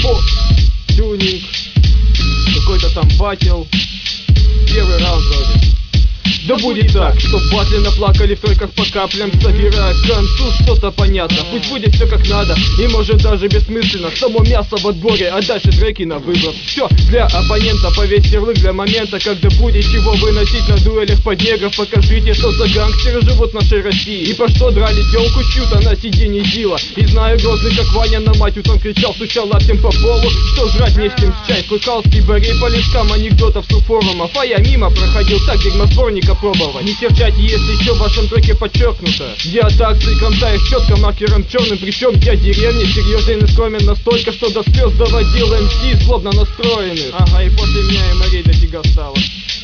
О, тюнинг, какой-то там батл. Первый раунд вроде. Да будет так, чтоб батли наплакали в тройках по каплям, собирая к концу что-то понятно. Пусть будет все как надо, и может даже бессмысленно. Само мясо в отборе, а дальше треки на выброс. Все для оппонента, повесь ярлык для момента, когда будет чего выносить на дуэлях под негров. Покажите, что за гангстеры живут в нашей России, и по что драли телку чью-то на сиденье Зила. И знаю грозный, как Ваня на мать утром кричал, стучал лаптем по полу, что жрать не с чем с чай. Слыхал скибарей по листкам анекдотов с форумов, а я мимо проходил, так дерьмосборника пробовать. Не серчайте, если еще в вашем треке подчеркнуто. Я таксы кромсаю их четко маркером черным. Причем я деревня, серьезен и скромен настолько, что до слез доводил МС злобно настроенных. Ага, и после меня MRA дофига стало.